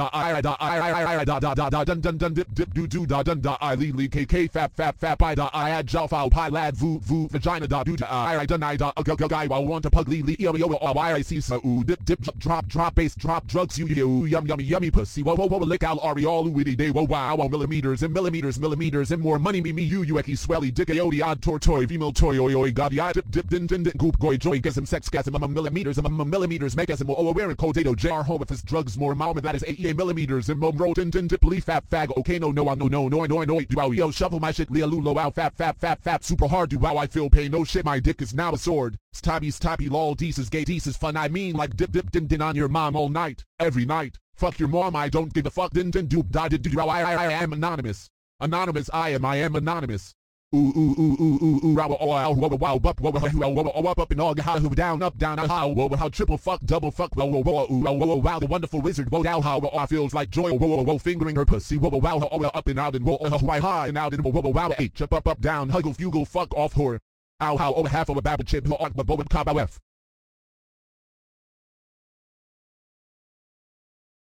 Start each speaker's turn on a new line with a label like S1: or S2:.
S1: I da I da da da da dun dun dun dip dip do do da dun da I lee k fap I da I add jow foul pie lad voo vagina da do da I dun I da guy while want to pug lee I see so dip drop bass drop drugs you yummy pussy whoa lick al all ooey day wow millimeters and more money me you ecky swelly dick aody odd tortoy female toy oi god ya dip din goop goy joy get some sex gas and millimeters make us more aware and potato jar home if it's drugs more moment that is 8 millimeters and roll din dip leaf fap fag okay no do wow yo shuffle my shit lulo wow fap super hard do wow I feel pain no shit my dick is now a sword stabby lol deeces gay deeces fun I mean like dip din on your mom all night every night fuck your mom I don't give a fuck din do da did do I am anonymous I am anonymous ooh wow up and all how down up down how triple fuck double fuck wow the wonderful wizard how feels like joy fingering her pussy wow up and out and why high and out and wow up down huggle fugle fuck off whore how half of a babble chip but cop f